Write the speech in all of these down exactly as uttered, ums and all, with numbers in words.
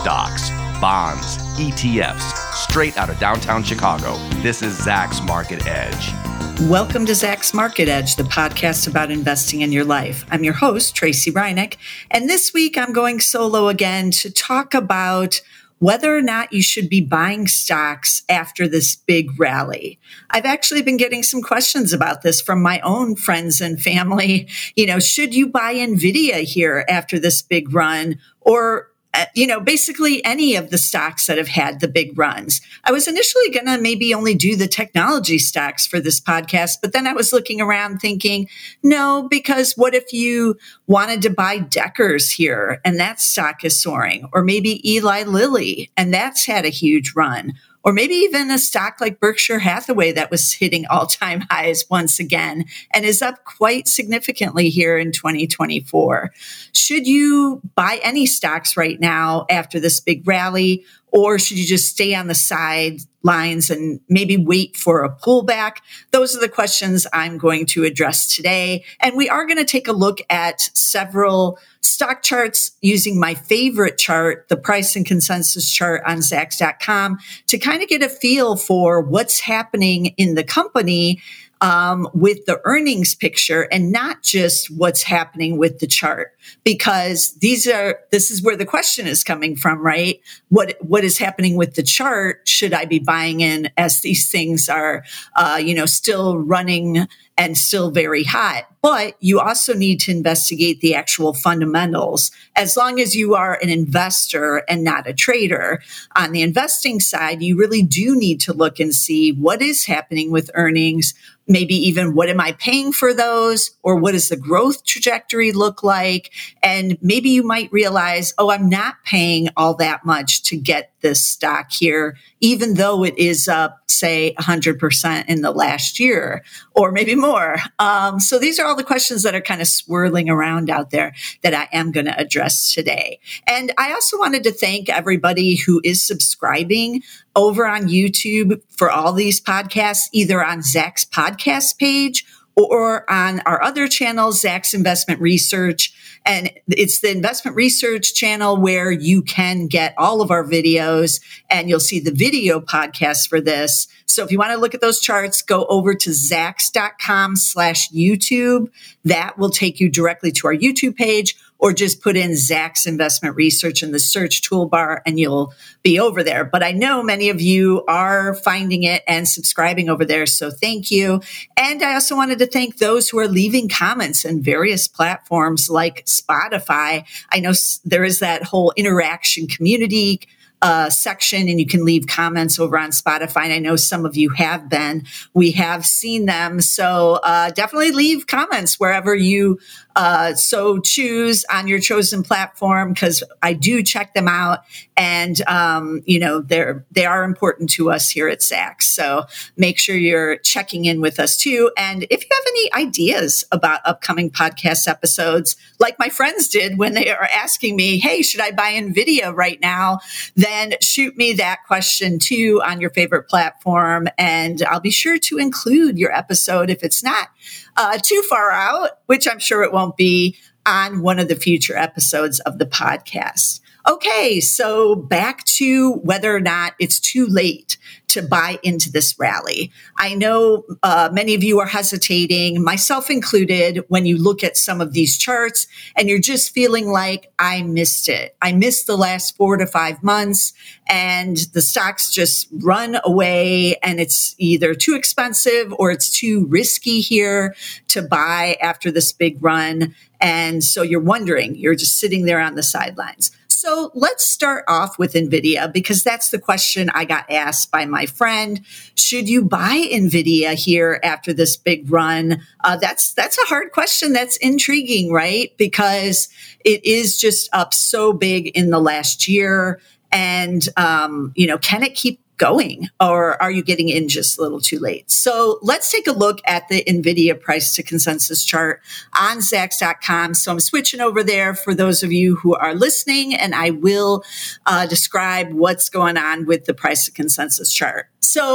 Stocks, bonds, E T Fs, straight out of downtown Chicago. This is Zacks Market Edge. Welcome to Zacks Market Edge, the podcast about investing in your life. I'm your host, Tracy Reineck, and this week I'm going solo again to talk about whether or not you should be buying stocks after this big rally. I've actually been getting some questions about this from my own friends and family. You know, should you buy NVIDIA here after this big run, or Uh, you know, basically any of the stocks that have had the big runs? I was initially going to maybe only do the technology stocks for this podcast, but then I was looking around thinking, no, because what if you wanted to buy Deckers here and that stock is soaring, or maybe Eli Lilly and that's had a huge run, or maybe even a stock like Berkshire Hathaway that was hitting all-time highs once again and is up quite significantly here in twenty twenty-four. Should you buy any stocks right now after this big rally, or should you just stay on the sidelines and maybe wait for a pullback? Those are the questions I'm going to address today. And we are going to take a look at several stock charts using my favorite chart, the price and consensus chart on Zacks dot com, to kind of get a feel for what's happening in the company Um, with the earnings picture, and not just what's happening with the chart, because these are, this is where the question is coming from, right? What, what is happening with the chart? Should I be buying in as these things are, uh, you know, still running and still very hot? But you also need to investigate the actual fundamentals as long as you are an investor and not a trader. On the investing side, you really do need to look and see what is happening with earnings. Maybe even what am I paying for those, or what does the growth trajectory look like? And maybe you might realize, oh, I'm not paying all that much to get this stock here, even though it is up, say, one hundred percent in the last year, or maybe more. Um, so these are all the questions that are kind of swirling around out there that I am going to address today. And I also wanted to thank everybody who is subscribing over on YouTube for all these podcasts, either on Zacks podcast page or on our other channel, Zacks Investment Research. And it's the investment research channel where you can get all of our videos, and you'll see the video podcast for this. So if you want to look at those charts, go over to Zacks dot com slash YouTube. That will take you directly to our YouTube page, or just put in Zacks Investment Research in the search toolbar and you'll be over there. But I know many of you are finding it and subscribing over there, so thank you. And I also wanted to thank those who are leaving comments in various platforms like Spotify. I know there is that whole interaction community Uh, section, and you can leave comments over on Spotify. And I know some of you have been. We have seen them. So uh, definitely leave comments wherever you uh, so choose on your chosen platform, because I do check them out. And, um, you know, they're, they are important to us here at Zacks. So make sure you're checking in with us too. And if you have any ideas about upcoming podcast episodes, like my friends did when they are asking me, hey, should I buy NVIDIA right now? Then shoot me that question too on your favorite platform, and I'll be sure to include your episode if it's not uh, too far out, which I'm sure it won't be, on one of the future episodes of the podcast. Okay, so back to whether or not it's too late to buy into this rally. I know uh, many of you are hesitating, myself included, when you look at some of these charts and you're just feeling like, I missed it. I missed the last four to five months and the stocks just run away, and it's either too expensive or it's too risky here to buy after this big run. And so you're wondering, you're just sitting there on the sidelines. So let's start off with NVIDIA, because that's the question I got asked by my friend. Should you buy NVIDIA here after this big run? Uh, that's that's a hard question. That's intriguing, right? Because it is just up so big in the last year. And, um, you know, can it keep going, or are you getting in just a little too late? So let's take a look at the NVIDIA price to consensus chart on Zacks dot com. So I'm switching over there for those of you who are listening, and I will uh, describe what's going on with the price to consensus chart. So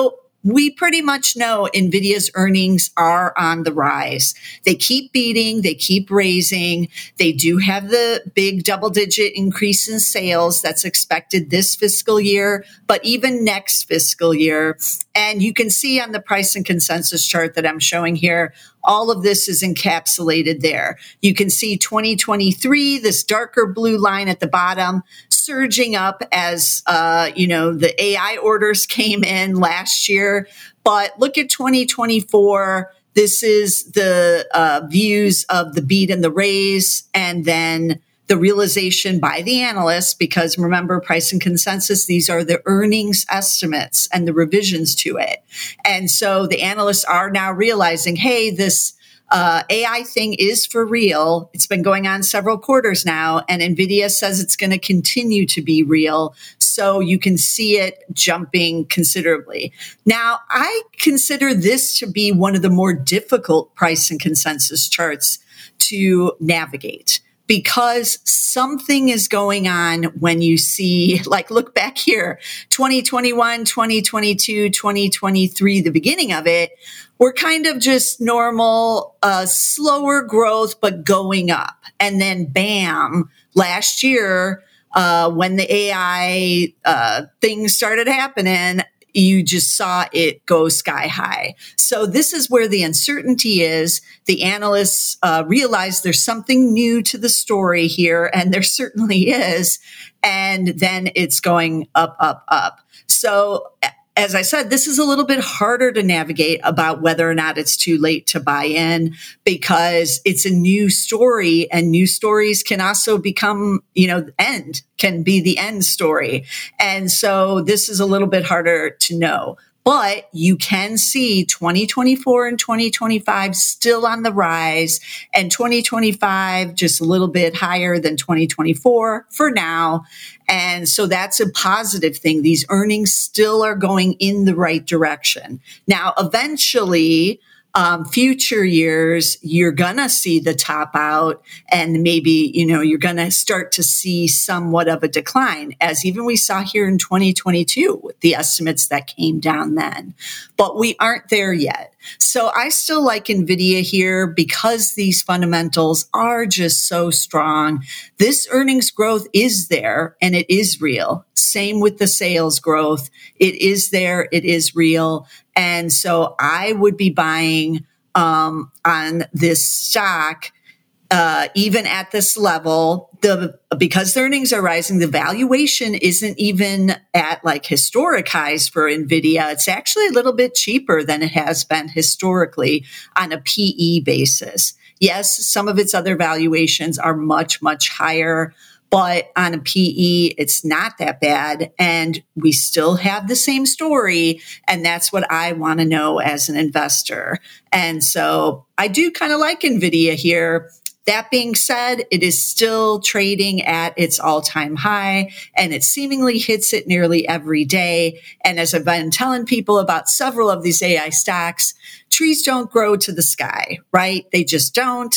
we pretty much know NVIDIA's earnings are on the rise. They keep beating, they keep raising. They do have the big double digit increase in sales that's expected this fiscal year, but even next fiscal year. And you can see on the price and consensus chart that I'm showing here, all of this is encapsulated there. You can see twenty twenty-three, this darker blue line at the bottom, surging up as, uh, you know, the A I orders came in last year. But look at twenty twenty-four. This is the uh, views of the beat and the raise, and then the realization by the analysts, because remember, price and consensus, these are the earnings estimates and the revisions to it. And so the analysts are now realizing, hey, this uh, A I thing is for real. It's been going on several quarters now, and NVIDIA says it's going to continue to be real. So you can see it jumping considerably. Now, I consider this to be one of the more difficult price and consensus charts to navigate, because something is going on when you see, like, look back here, twenty twenty-one, twenty twenty-two, twenty twenty-three, the beginning of it, we're kind of just normal, uh, slower growth, but going up. And then bam, last year, uh, when the A I uh, things started happening, you just saw it go sky high. So this is where the uncertainty is. The analysts uh, realize there's something new to the story here, and there certainly is. And then it's going up, up, up. So as I said, this is a little bit harder to navigate about whether or not it's too late to buy in, because it's a new story, and new stories can also become, you know, end, can be the end story. And so this is a little bit harder to know. But you can see twenty twenty-four and twenty twenty-five still on the rise, and twenty twenty-five just a little bit higher than twenty twenty-four for now. And so that's a positive thing. These earnings still are going in the right direction. Now, eventually, Um, future years, you're going to see the top out, and maybe, you know, you're going to start to see somewhat of a decline, as even we saw here in twenty twenty-two with the estimates that came down then. But we aren't there yet. So I still like NVIDIA here because these fundamentals are just so strong. This earnings growth is there, and it is real. Same with the sales growth. It is there. It is real. And so I would be buying um, on this stock, uh, even at this level. The because the earnings are rising, the valuation isn't even at like historic highs for NVIDIA. It's actually a little bit cheaper than it has been historically on a P E basis. Yes, some of its other valuations are much, much higher, but on a P E, it's not that bad. And we still have the same story. And that's what I want to know as an investor. And so I do kind of like NVIDIA here. That being said, it is still trading at its all-time high, and it seemingly hits it nearly every day. And as I've been telling people about several of these A I stocks, trees don't grow to the sky, right? They just don't.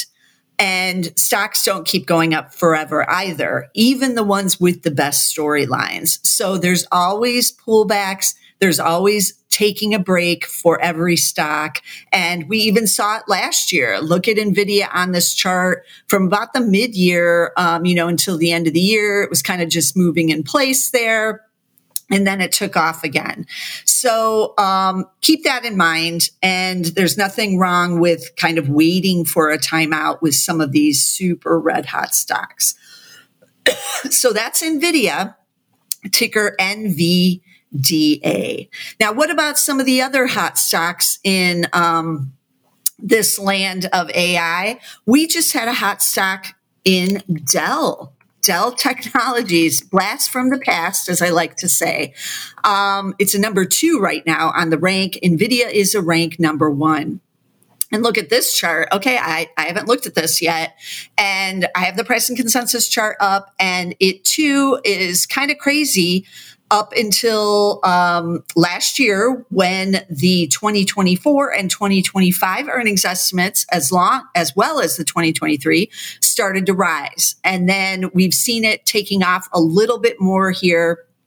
And stocks don't keep going up forever either, even the ones with the best storylines. So there's always pullbacks. There's always taking a break for every stock. And we even saw it last year. Look at NVIDIA on this chart from about the mid-year, um, you know, until the end of the year. It was kind of just moving in place there. And then it took off again. So um, keep that in mind. And there's nothing wrong with kind of waiting for a timeout with some of these super red hot stocks. So that's NVIDIA, ticker N V D A. Now, what about some of the other hot stocks in um, this land of A I? We just had a hot stock in Dell. Dell Technologies, blast from the past, as I like to say. Um, it's a number two right now on the rank. NVIDIA is a rank number one. And look at this chart. Okay, I, I haven't looked at this yet. And I have the price and consensus chart up, and it too is kind of crazy up until um, last year, when the twenty twenty-four and twenty twenty-five earnings estimates, as long as well as the twenty twenty-three, started to rise. And then we've seen it taking off a little bit more here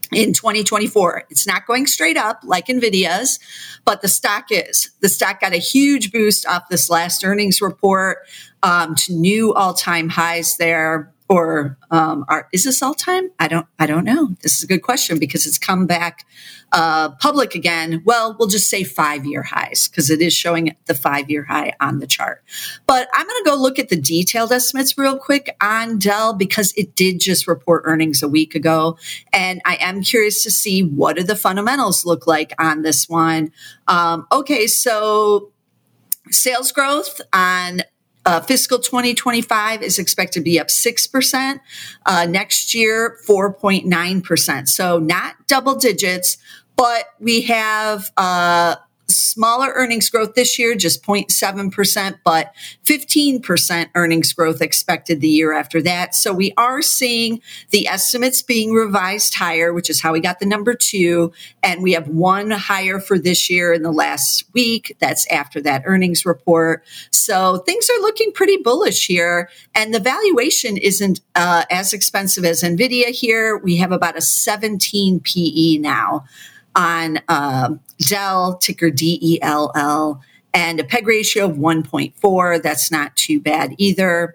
in twenty twenty-four. It's not going straight up like NVIDIA's, but the stock is. The stock got a huge boost off this last earnings report um, to new all-time highs there. Or um, are, is this all time? I don't. I don't know. This is a good question because it's come back uh, public again. Well, we'll just say five-year highs because it is showing the five-year high on the chart. But I'm going to go look at the detailed estimates real quick on Dell because it did just report earnings a week ago, and I am curious to see what do the fundamentals look like on this one. Um, okay, so sales growth on Uh, fiscal twenty twenty-five is expected to be up six percent. Uh, next year, four point nine percent. So not double digits, but we have uh, smaller earnings growth this year, just zero point seven percent, but fifteen percent earnings growth expected the year after that. So we are seeing the estimates being revised higher, which is how we got the number two. And we have one higher for this year in the last week. That's after that earnings report. So things are looking pretty bullish here. And the valuation isn't uh, as expensive as NVIDIA here. We have about a seventeen P E now on uh, Dell, ticker D E L L, and a P E G ratio of one point four. That's not too bad either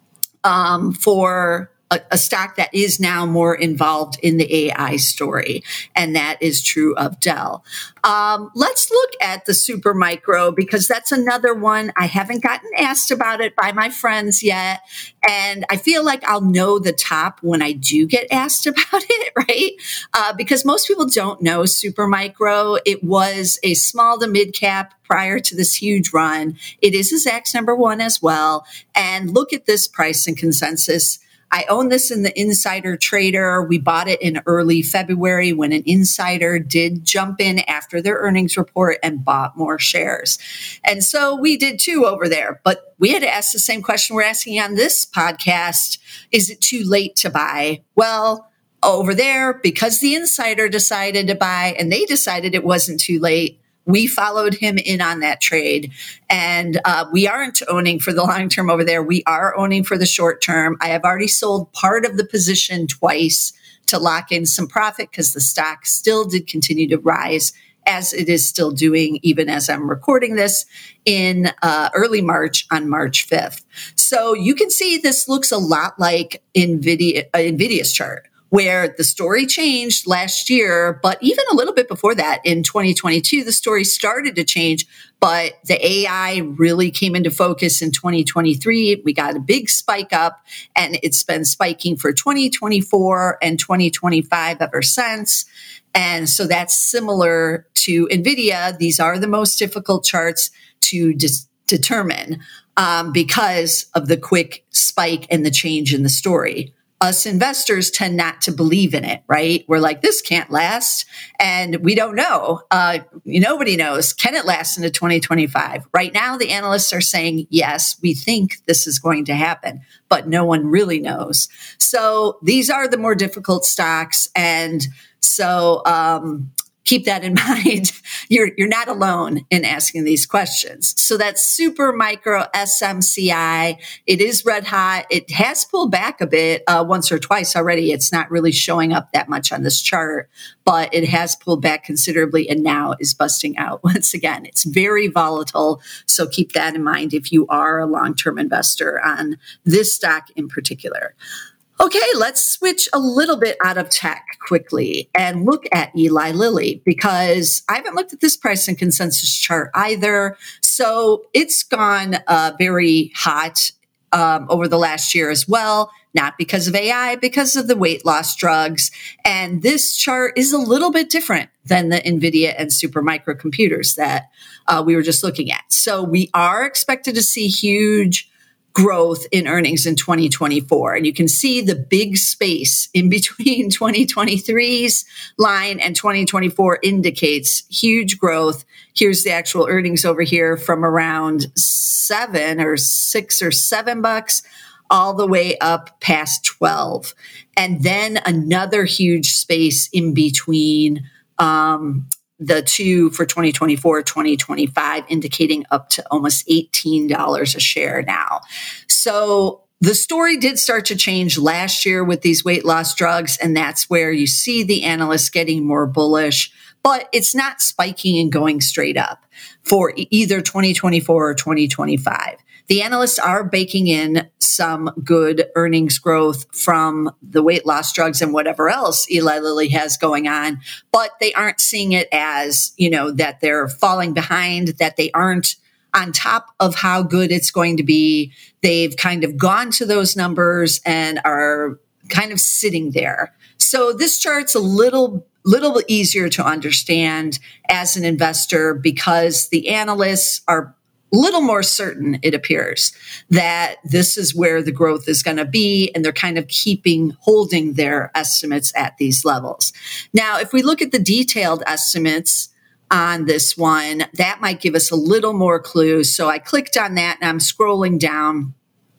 um, for a, a stock that is now more involved in the A I story, and that is true of Dell. Um, let's look at the Supermicro because that's another one. I haven't gotten asked about it by my friends yet, and I feel like I'll know the top when I do get asked about it, right? Uh, because most people don't know Supermicro. It was a small to mid cap prior to this huge run. It is a Zacks number one as well. And look at this price and consensus. I own this in the Insider Trader. We bought it in early February when an insider did jump in after their earnings report and bought more shares. And so we did too over there. But we had to ask the same question we're asking on this podcast. Is it too late to buy? Well, over there, because the insider decided to buy and they decided it wasn't too late, we followed him in on that trade, and uh, we aren't owning for the long term over there. We are owning for the short term. I have already sold part of the position twice to lock in some profit because the stock still did continue to rise as it is still doing, even as I'm recording this in uh, early March on March fifth. So you can see this looks a lot like NVIDIA, uh, NVIDIA's chart, where the story changed last year, but even a little bit before that in twenty twenty-two, the story started to change, but the A I really came into focus in twenty twenty-three. We got a big spike up and it's been spiking for twenty twenty-four and twenty twenty-five ever since. And so that's similar to NVIDIA. These are the most difficult charts to dis- determine um, because of the quick spike and the change in the story. Us investors tend not to believe in it, right? We're like, this can't last. And we don't know. Uh, nobody knows. Can it last into twenty twenty-five? Right now, the analysts are saying, yes, we think this is going to happen, but no one really knows. So these are the more difficult stocks. And so, um, keep that in mind. You're you're not alone in asking these questions. So that's Supermicro S M C I. It is red hot. It has pulled back a bit uh, once or twice already. It's not really showing up that much on this chart, but it has pulled back considerably and now is busting out once again. It's very volatile. So keep that in mind if you are a long-term investor on this stock in particular. Okay, let's switch a little bit out of tech quickly and look at Eli Lilly because I haven't looked at this price and consensus chart either. So it's gone uh, very hot um, over the last year as well, not because of A I, because of the weight loss drugs. And this chart is a little bit different than the NVIDIA and Supermicro computers that uh, we were just looking at. So we are expected to see huge growth in earnings in twenty twenty-four. And you can see the big space in between twenty twenty-three's line and twenty twenty-four indicates huge growth. Here's the actual earnings over here from around seven or six or seven bucks all the way up past twelve. And then another huge space in between um, the two for twenty twenty-four, twenty twenty-five, indicating up to almost eighteen dollars a share now. So the story did start to change last year with these weight loss drugs, and that's where you see the analysts getting more bullish, but it's not spiking and going straight up for either twenty twenty-four or twenty twenty-five. The analysts are baking in some good earnings growth from the weight loss drugs and whatever else Eli Lilly has going on, but they aren't seeing it as, you know, that they're falling behind, that they aren't on top of how good it's going to be. They've kind of gone to those numbers and are kind of sitting there. So this chart's a little little bit easier to understand as an investor because the analysts are a little more certain, it appears, that this is where the growth is going to be, and they're kind of keeping, holding their estimates at these levels. Now, if we look at the detailed estimates on this one, that might give us a little more clue. So I clicked on that and I'm scrolling down.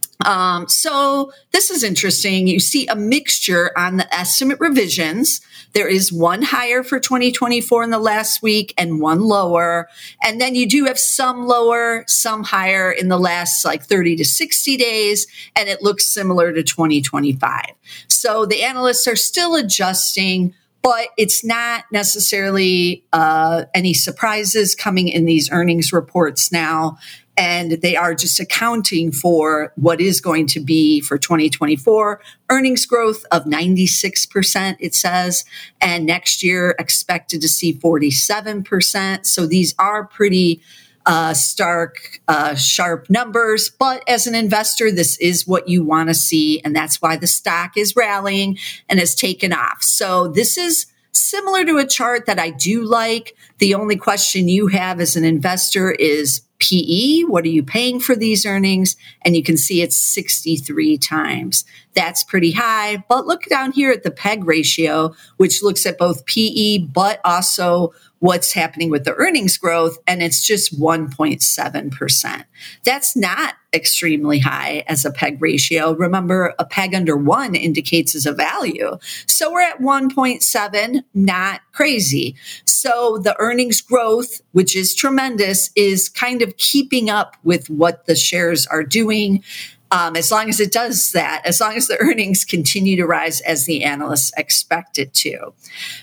Um, so this is interesting. You see a mixture on the estimate revisions. There is one higher for twenty twenty-four in the last week and one lower. And then you do have some lower, some higher in the last like thirty to sixty days. And it looks similar to twenty twenty-five. So the analysts are still adjusting, but it's not necessarily uh, any surprises coming in these earnings reports now. And they are just accounting for what is going to be for twenty twenty-four earnings growth of ninety-six percent, it says, and next year expected to see forty-seven percent. So these are pretty uh, stark, uh, sharp numbers. But as an investor, this is what you want to see. And that's why the stock is rallying and has taken off. So this is similar to a chart that I do like. The only question you have as an investor is P E. What are you paying for these earnings? And you can see it's sixty-three times. That's pretty high. But look down here at the P E G ratio, which looks at both P E, but also what's happening with the earnings growth. And it's just one point seven percent. That's not extremely high as a P E G ratio. Remember, a P E G under one indicates as a value. So we're at one point seven, not crazy. So the earnings growth, which is tremendous, is kind of keeping up with what the shares are doing. Um, as long as it does that, as long as the earnings continue to rise as the analysts expect it to.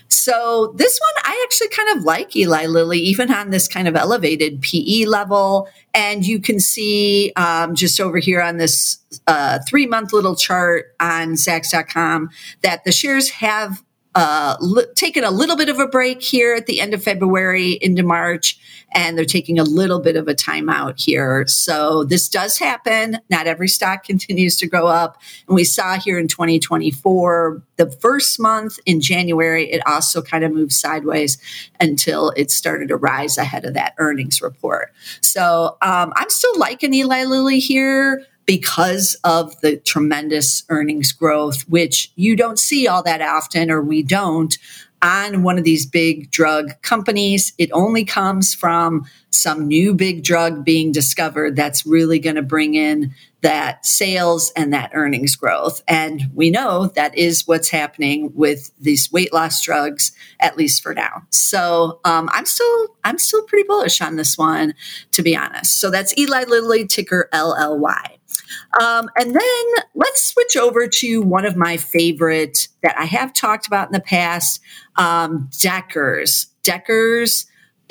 So this one, I actually kind of like Eli Lilly, even on this kind of elevated P E level. And you can see um, just over here on this uh, three-month little chart on Zacks dot com that the shares have uh, li- taken a little bit of a break here at the end of February into March, and they're taking a little bit of a timeout here. So this does happen. Not every stock continues to go up. And we saw here in twenty twenty-four, the first month in January, it also kind of moved sideways until it started to rise ahead of that earnings report. So um, I'm still liking Eli Lilly here because of the tremendous earnings growth, which you don't see all that often, or we don't, on one of these big drug companies. It only comes from some new big drug being discovered that's really going to bring in that sales and that earnings growth. And we know that is what's happening with these weight loss drugs, at least for now. So um, I'm still I'm still pretty bullish on this one, to be honest. So that's Eli Lilly, ticker L L Y. Um, and then let's switch over to one of my favorite that I have talked about in the past, um, Deckers. Deckers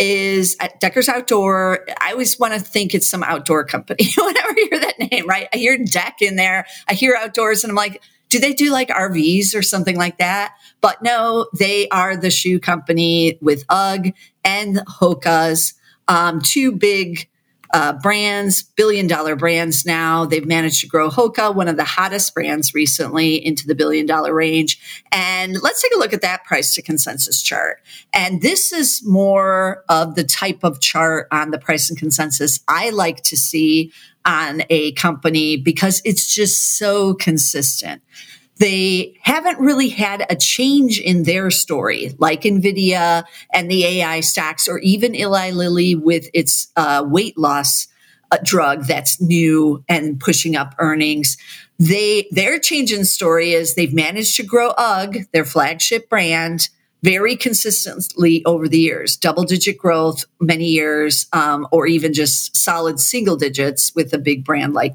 is at Deckers Outdoor. I always want to think it's some outdoor company whenever I hear that name, right? I hear Deck in there. I hear outdoors and I'm like, do they do like R Vs or something like that? But no, they are the shoe company with UGG and Hoka's, um, two big Uh, brands, billion dollar brands now. They've managed to grow Hoka, one of the hottest brands recently, into the billion dollar range. And let's take a look at that price to consensus chart. And this is more of the type of chart on the price and consensus I like to see on a company because it's just so consistent. They haven't really had a change in their story, like NVIDIA and the A I stocks, or even Eli Lilly with its uh, weight loss uh, drug that's new and pushing up earnings. They their change in story is they've managed to grow UGG, their flagship brand, very consistently over the years, double-digit growth many years, um, or even just solid single digits with a big brand like that.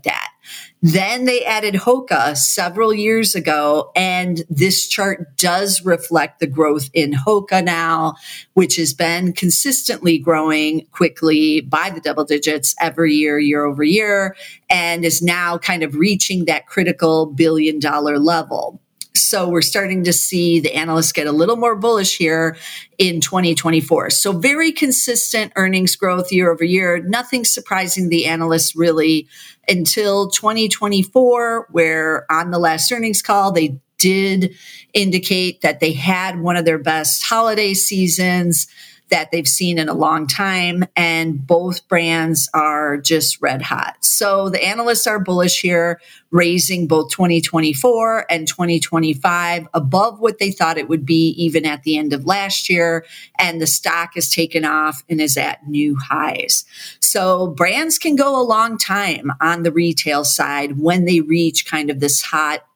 Then they added Hoka several years ago, and this chart does reflect the growth in Hoka now, which has been consistently growing quickly by the double digits every year, year over year, and is now kind of reaching that critical billion dollar level. So we're starting to see the analysts get a little more bullish here in twenty twenty-four. So very consistent earnings growth year over year. Nothing surprising the analysts really until twenty twenty-four, where on the last earnings call, they did indicate that they had one of their best holiday seasons that they've seen in a long time, and both brands are just red hot. So the analysts are bullish here, raising both twenty twenty-four and twenty twenty-five above what they thought it would be even at the end of last year, and the stock has taken off and is at new highs. So brands can go a long time on the retail side when they reach kind of this hot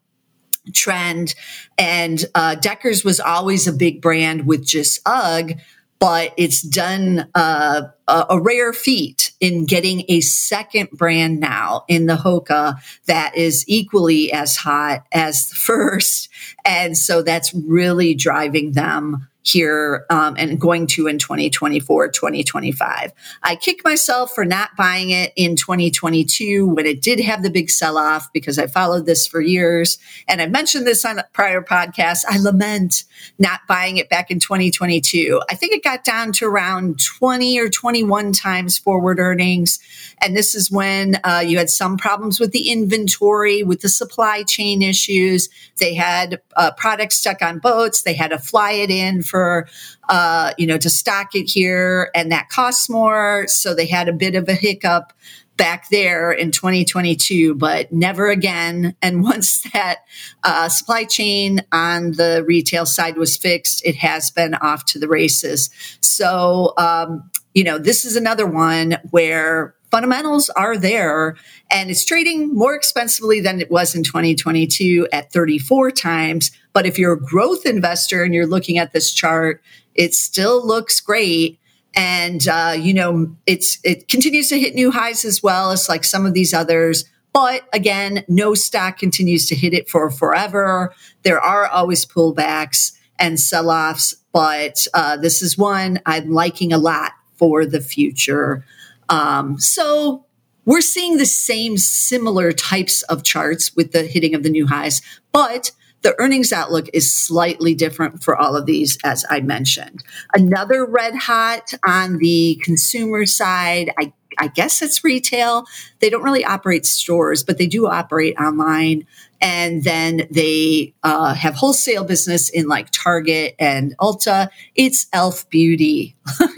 trend, and uh, Deckers was always a big brand with just UGG, but it's done uh, a, a rare feat in getting a second brand now in the Hoka that is equally as hot as the first. And so that's really driving them here um, and going to in twenty twenty-four, twenty twenty-five. I kick myself for not buying it in twenty twenty-two when it did have the big sell-off, because I followed this for years. And I mentioned this on a prior podcast. I lament not buying it back in twenty twenty-two. I think it got down to around twenty or twenty-one times forward earnings. And this is when uh, you had some problems with the inventory, with the supply chain issues. They had uh, products stuck on boats. They had to fly it in for For, uh, you know, to stock it here, and that costs more. So they had a bit of a hiccup back there in twenty twenty-two, but never again. And once that uh, supply chain on the retail side was fixed, it has been off to the races. So, um, you know, this is another one where fundamentals are there, and it's trading more expensively than it was in twenty twenty-two at thirty-four times. But if you're a growth investor and you're looking at this chart, it still looks great. And, uh, you know, it's it continues to hit new highs as well as like some of these others. But again, no stock continues to hit it for forever. There are always pullbacks and sell-offs, but uh, this is one I'm liking a lot for the future. Um, so we're seeing the same similar types of charts with the hitting of the new highs, but the earnings outlook is slightly different for all of these, as I mentioned. Another red hot on the consumer side, I, I guess it's retail. They don't really operate stores, but they do operate online. And then they uh, have wholesale business in like Target and Ulta. It's e l f Beauty.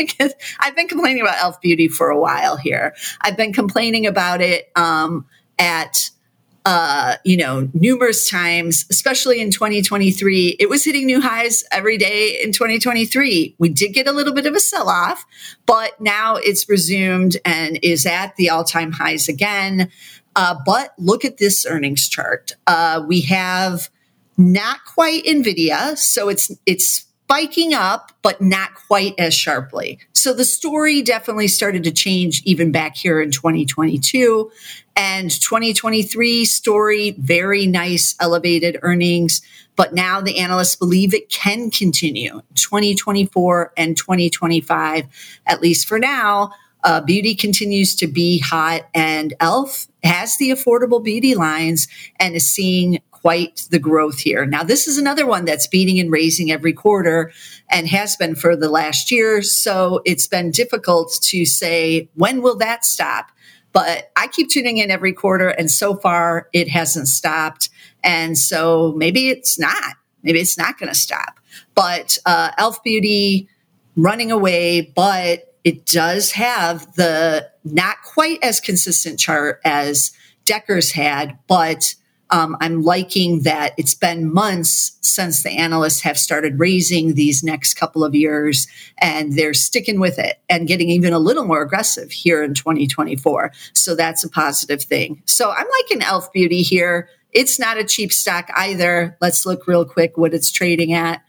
I've been complaining about e l f Beauty for a while here. I've been complaining about it um, at Uh, you know, numerous times, especially in twenty twenty-three. It was hitting new highs every day in twenty twenty-three. We did get a little bit of a sell-off, but now it's resumed and is at the all-time highs again. Uh, but look at this earnings chart. Uh, we have not quite NVIDIA, so it's it's spiking up, but not quite as sharply. So the story definitely started to change even back here in twenty twenty-two. And twenty twenty-three story, very nice elevated earnings. But now the analysts believe it can continue twenty twenty-four and twenty twenty-five, at least for now. Uh, beauty continues to be hot, and e l f has the affordable beauty lines and is seeing quite the growth here. Now, this is another one that's beating and raising every quarter and has been for the last year. So it's been difficult to say, when will that stop? But I keep tuning in every quarter, and so far it hasn't stopped. And so maybe it's not. Maybe it's not going to stop. But uh, e l f Beauty running away, but it does have the not quite as consistent chart as Deckers had, but um, I'm liking that it's been months since the analysts have started raising these next couple of years, and they're sticking with it and getting even a little more aggressive here in twenty twenty-four. So that's a positive thing. So I'm liking e l f Beauty here. It's not a cheap stock either. Let's look real quick what it's trading at.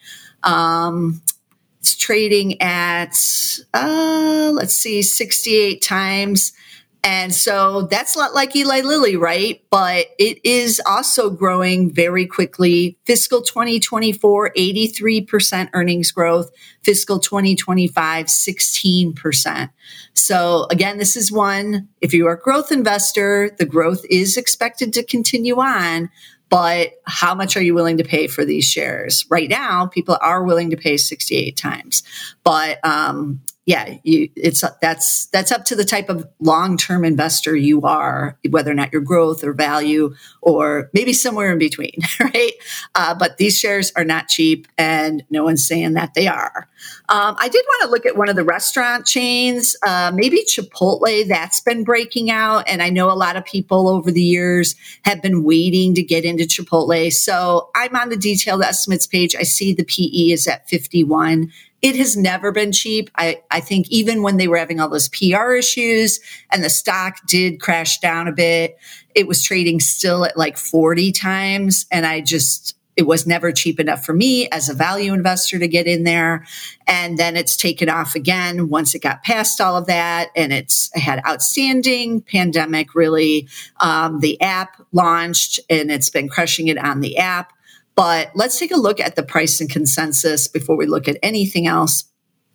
Um, it's trading at, uh, let's see, sixty-eight times. And so that's a lot like Eli Lilly, right? But it is also growing very quickly. Fiscal twenty twenty-four, eighty-three percent earnings growth. Fiscal twenty twenty-five, sixteen percent. So again, this is one, if you are a growth investor, the growth is expected to continue on. But how much are you willing to pay for these shares? Right now, people are willing to pay sixty-eight times. But um, yeah, you, it's that's that's up to the type of long-term investor you are, whether or not you're growth or value, or maybe somewhere in between, right? Uh, but these shares are not cheap, and no one's saying that they are. Um, I did want to look at one of the restaurant chains, uh, maybe Chipotle. That's been breaking out, and I know a lot of people over the years have been waiting to get into Chipotle. So I'm on the detailed estimates page. I see the P E is at fifty-one. It has never been cheap. I, I think even when they were having all those P R issues and the stock did crash down a bit, it was trading still at like forty times. And I just, it was never cheap enough for me as a value investor to get in there. And then it's taken off again once it got past all of that. And it's had outstanding pandemic, really. Um, the app launched and it's been crushing it on the app. But let's take a look at the price and consensus before we look at anything else.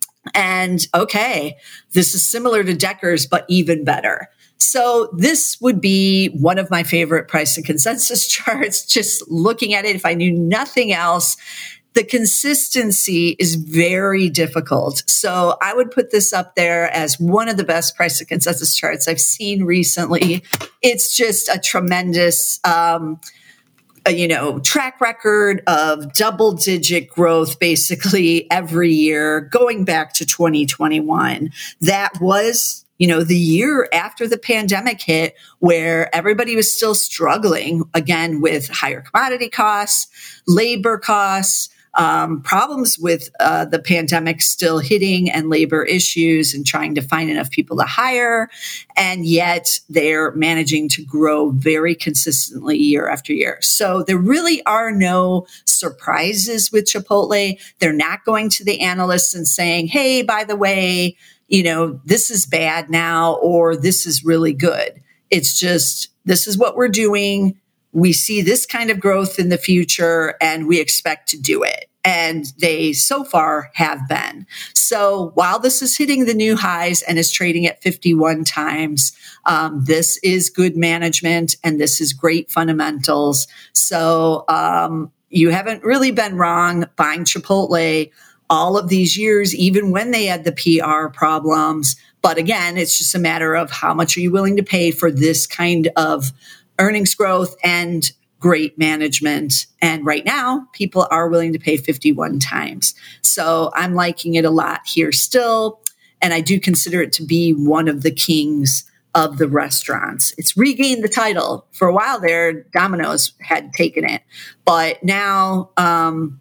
And okay, this is similar to Deckers, but even better. So this would be one of my favorite price and consensus charts. Just looking at it, if I knew nothing else, the consistency is very difficult. So I would put this up there as one of the best price and consensus charts I've seen recently. It's just a tremendous, um, you know, track record of double digit growth basically every year going back to twenty twenty-one. That was, you know, the year after the pandemic hit where everybody was still struggling again with higher commodity costs, labor costs, um, problems with uh, the pandemic still hitting and labor issues and trying to find enough people to hire. And yet they're managing to grow very consistently year after year. So there really are no surprises with Chipotle. They're not going to the analysts and saying, hey, by the way, you know, this is bad now, or this is really good. It's just, this is what we're doing. We see this kind of growth in the future and we expect to do it. And they so far have been. So while this is hitting the new highs and is trading at fifty-one times, um, this is good management and this is great fundamentals. So um, you haven't really been wrong buying Chipotle all of these years, even when they had the P R problems. But again, it's just a matter of how much are you willing to pay for this kind of earnings growth and great management. And right now, people are willing to pay fifty-one times. So I'm liking it a lot here still. And I do consider it to be one of the kings of the restaurants. It's regained the title. For a while there, Domino's had taken it. But now um,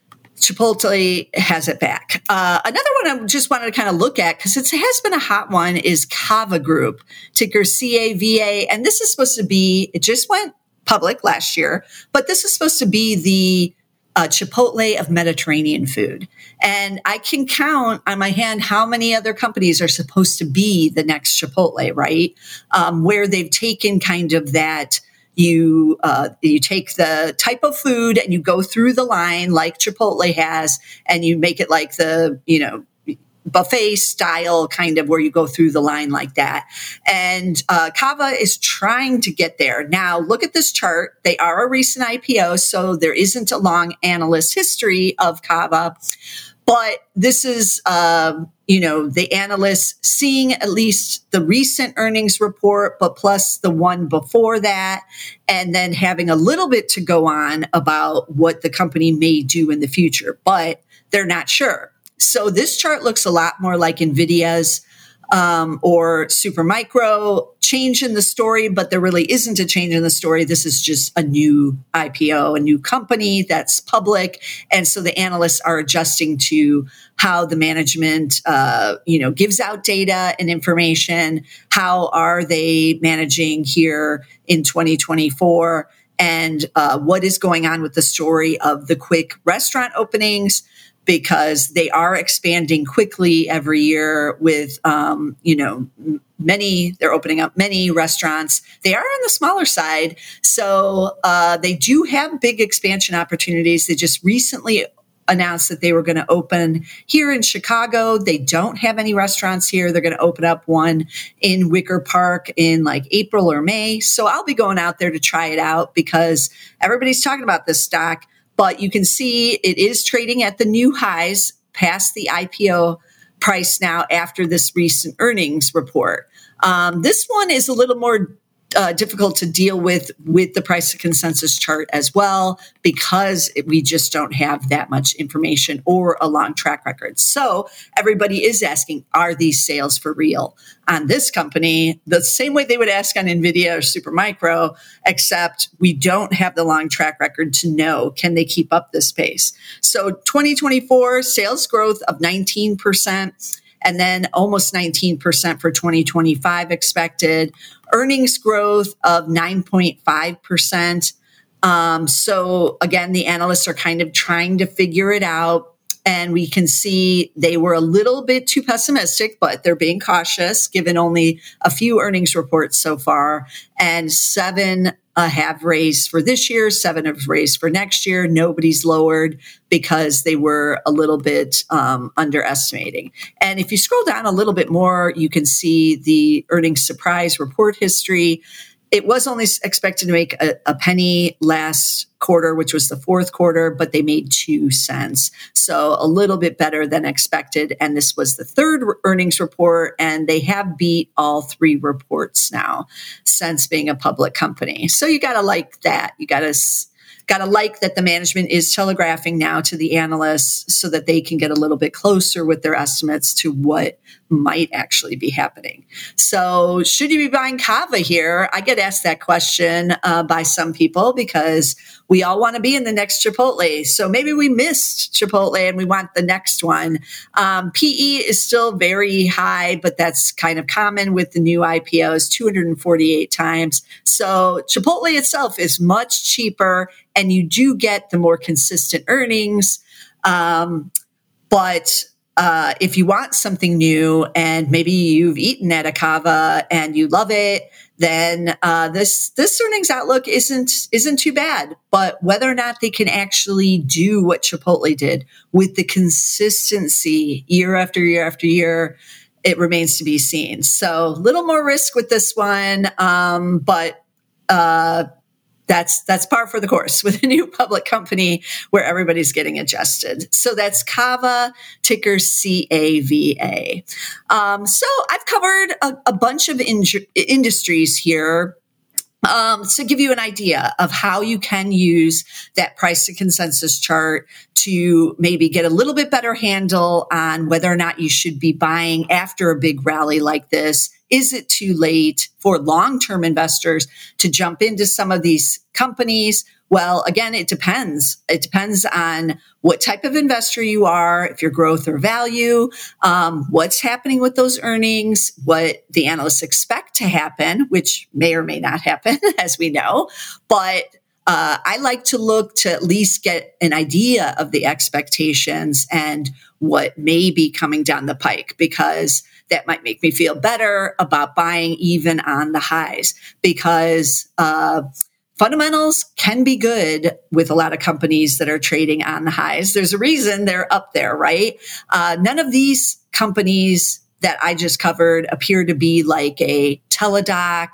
Chipotle has it back. Uh, another one I just wanted to kind of look at, because it has been a hot one, is Cava Group, ticker C A V A. And this is supposed to be, it just went public last year, but this is supposed to be the uh, Chipotle of Mediterranean food. And I can count on my hand how many other companies are supposed to be the next Chipotle, right? Um, where they've taken kind of that, you uh, you take the type of food and you go through the line like Chipotle has, and you make it like the, you know, buffet style kind of where you go through the line like that. And uh, Cava is trying to get there. Now, look at this chart. They are a recent I P O, so there isn't a long analyst history of Cava. But this is, uh, you know, the analysts seeing at least the recent earnings report, but plus the one before that, and then having a little bit to go on about what the company may do in the future, but they're not sure. So this chart looks a lot more like NVIDIA's um, or Supermicro. Change in the story, but there really isn't a change in the story. This is just a new I P O, a new company that's public. And so the analysts are adjusting to how the management, uh, you know, gives out data and information. How are they managing here in twenty twenty-four? And uh, what is going on with the story of the quick restaurant openings? because they are expanding quickly every year with, um, you know, many, they're opening up many restaurants. They are on the smaller side. So uh, they do have big expansion opportunities. They just recently announced that they were going to open here in Chicago. They don't have any restaurants here. They're going to open up one in Wicker Park in like April or May. So I'll be going out there to try it out because everybody's talking about this stock. But you can see it is trading at the new highs past the I P O price now after this recent earnings report. Um, this one is a little more Uh, difficult to deal with with the price to consensus chart as well, because it, we just don't have that much information or a long track record. So everybody is asking, are these sales for real on this company? The same way they would ask on NVIDIA or Supermicro, except we don't have the long track record to know, can they keep up this pace? So twenty twenty-four sales growth of nineteen percent. And then almost nineteen percent for twenty twenty-five expected. Earnings growth of nine point five percent. Um, so again, the analysts are kind of trying to figure it out. And we can see they were a little bit too pessimistic, but they're being cautious given only a few earnings reports so far. And seven uh, have raised for this year, seven have raised for next year. Nobody's lowered because they were a little bit um, underestimating. And if you scroll down a little bit more, you can see the earnings surprise report history. It was only expected to make a, a penny last quarter, which was the fourth quarter, but they made two cents. So a little bit better than expected. And this was the third earnings report, and they have beat all three reports now since being a public company. So you got to like that. You got to got to like that the management is telegraphing now to the analysts so that they can get a little bit closer with their estimates to what might actually be happening. So should you be buying Cava here? I get asked that question uh, by some people because we all want to be in the next Chipotle. So maybe we missed Chipotle and we want the next one. Um, P E is still very high, but that's kind of common with the new I P Os, two hundred forty-eight times. So Chipotle itself is much cheaper, and you do get the more consistent earnings. Um, but uh, if you want something new and maybe you've eaten at a Cava and you love it, then uh, this this earnings outlook isn't isn't too bad. But whether or not they can actually do what Chipotle did with the consistency year after year after year, it remains to be seen. So a little more risk with this one, um, but uh, that's that's par for the course with a new public company where everybody's getting adjusted. So that's Cava, ticker C A V A. Um, so I've covered a, a bunch of in- industries here. Um, to give you an idea of how you can use that price to consensus chart to maybe get a little bit better handle on whether or not you should be buying after a big rally like this. Is it too late for long-term investors to jump into some of these companies? Well, again, it depends. It depends on what type of investor you are, if you're growth or value, um, what's happening with those earnings, what the analysts expect to happen, which may or may not happen, as we know. But uh, I like to look to at least get an idea of the expectations and what may be coming down the pike, because that might make me feel better about buying even on the highs, because uh, fundamentals can be good with a lot of companies that are trading on the highs. There's a reason they're up there, right? Uh, none of these companies that I just covered appear to be like a Teladoc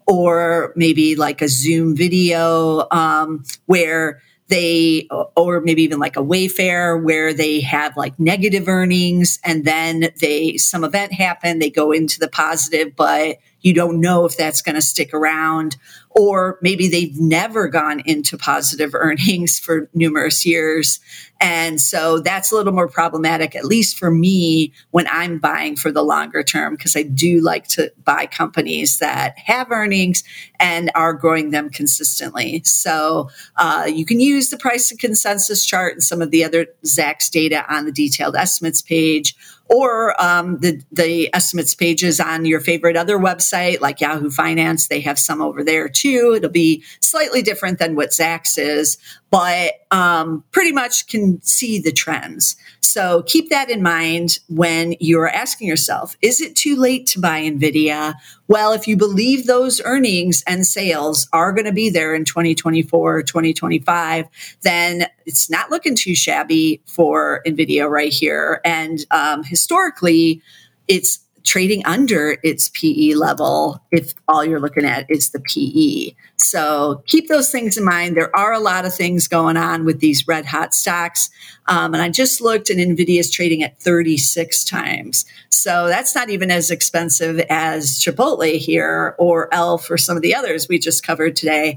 or maybe like a Zoom Video, um, where they, or maybe even like a Wayfair, where they have like negative earnings and then they, some event happened, they go into the positive, but you don't know if that's going to stick around. Or maybe they've never gone into positive earnings for numerous years. And so that's a little more problematic, at least for me, when I'm buying for the longer term, because I do like to buy companies that have earnings and are growing them consistently. So uh, you can use the price and consensus chart and some of the other Zacks data on the detailed estimates page, or um, the, the estimates pages on your favorite other website like Yahoo Finance. They have some over there too. It'll be slightly different than what Zacks is, but um, pretty much can see the trends. So keep that in mind when you're asking yourself, is it too late to buy NVIDIA? Well, if you believe those earnings and sales are going to be there in twenty twenty-four, twenty twenty-five, then it's not looking too shabby for NVIDIA right here. And um, historically, it's trading under its P E level if all you're looking at is the P E. So keep those things in mind. There are a lot of things going on with these red hot stocks. Um, and I just looked and NVIDIA is trading at thirty-six times. So that's not even as expensive as Chipotle here or E L F or some of the others we just covered today.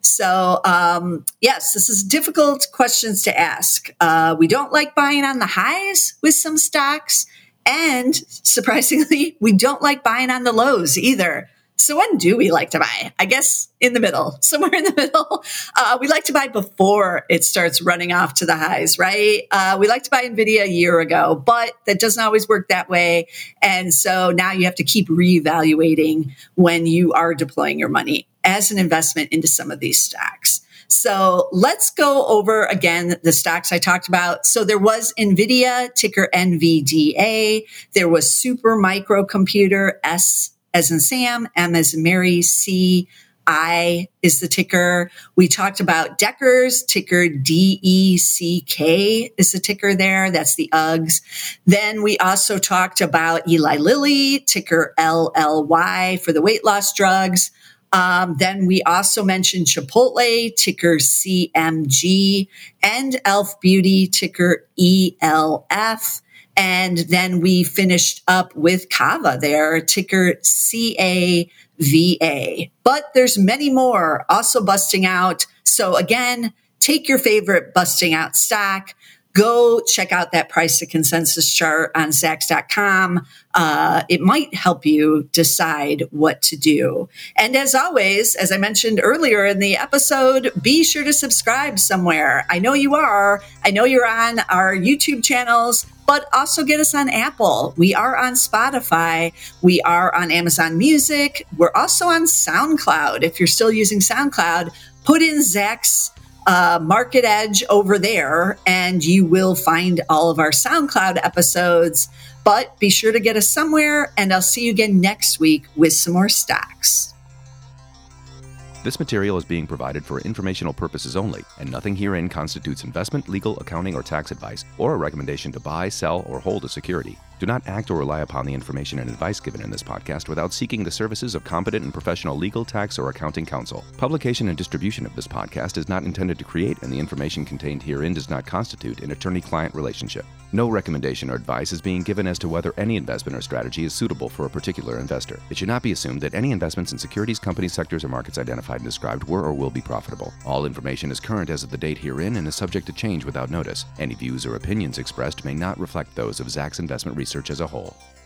So um, yes, this is difficult questions to ask. Uh, we don't like buying on the highs with some stocks. And surprisingly, we don't like buying on the lows either. So when do we like to buy? I guess in the middle, somewhere in the middle. Uh, we like to buy before it starts running off to the highs, right? Uh, we like to buy NVIDIA a year ago, but that doesn't always work that way. And so now you have to keep reevaluating when you are deploying your money as an investment into some of these stocks. So let's go over again the stocks I talked about. So there was NVIDIA, ticker N V D A. There was Super Microcomputer, S as in Sam, M as in Mary, C, I is the ticker. We talked about Deckers, ticker D E C K is the ticker there. That's the U Gs. Then we also talked about Eli Lilly, ticker L L Y for the weight loss drugs. Um, then we also mentioned Chipotle, ticker C M G, and E L F Beauty, ticker E L F. And then we finished up with Cava there, ticker C A V A. But there's many more also busting out. So again, take your favorite busting out stock. Go check out that price to consensus chart on Zacks dot com. Uh, it might help you decide what to do. And as always, as I mentioned earlier in the episode, be sure to subscribe somewhere. I know you are. I know you're on our YouTube channels, but also get us on Apple. We are on Spotify. We are on Amazon Music. We're also on SoundCloud. If you're still using SoundCloud, put in Zacks Uh, Market Edge over there, and you will find all of our SoundCloud episodes. But be sure to get us somewhere, and I'll see you again next week with some more stocks. This material is being provided for informational purposes only, and nothing herein constitutes investment, legal, accounting, or tax advice, or a recommendation to buy, sell, or hold a security. Do not act or rely upon the information and advice given in this podcast without seeking the services of competent and professional legal, tax, or accounting counsel. Publication and distribution of this podcast is not intended to create, and the information contained herein does not constitute an attorney-client relationship. No recommendation or advice is being given as to whether any investment or strategy is suitable for a particular investor. It should not be assumed that any investments in securities, companies, sectors, or markets identified and described were or will be profitable. All information is current as of the date herein and is subject to change without notice. Any views or opinions expressed may not reflect those of Zacks Investment Research as a whole.